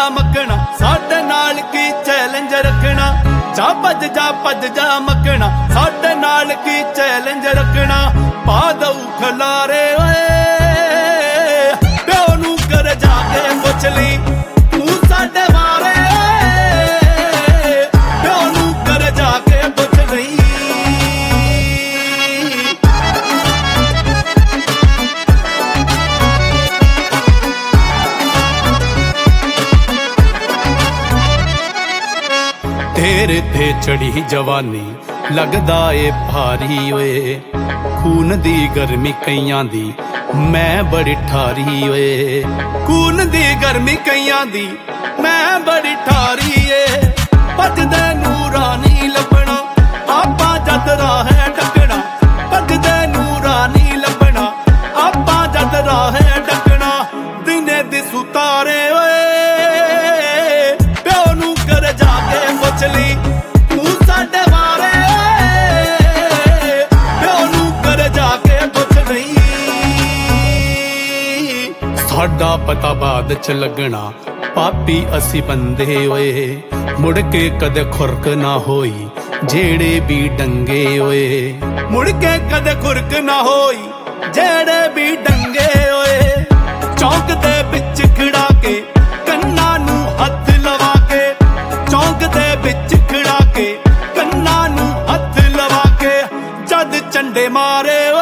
मकना साडे नाल की चैलेंज रखना। जा भज जा मकना साडे नाल की चैलेंज रखना। पा दऊ खलारे ओए प्यो नू कर जाके पुछ ली तू साडे मारे प्यो नू कर जाके पुछ ली। तेरे ते चढ़ी जवानी लगदा ए भारी ओए। खून दी गर्मी कईयां दी मैं बड़ी ठारी ओए। खून दी गर्मी कईयां दी मैं बड़ी ठारी ए। भजदे नूरां नी लभना आपां जद राह डकना। भजदे नूरां नी लभना आपां जद राह डकना। दिने दिसू तारे ओए प्यो नू कर जाके पुछ ली तू साडे मारे प्यो नू कर जाके पुछ ली। साडा पता बाद च लगना पापी असी बंदे ओए। मुड़ के कदे खुरक ना होई जेड़े भी डंगे ओए। मुड़ के कदे खुरक ना होई जेड़े भी डंगे ओए। चौंक दे बिच खड़ा के कन्ना नू हथ लवा के। चौंक दे बिच खड़ा के कन्ना नू हथ लवा के। जद चंडे मारे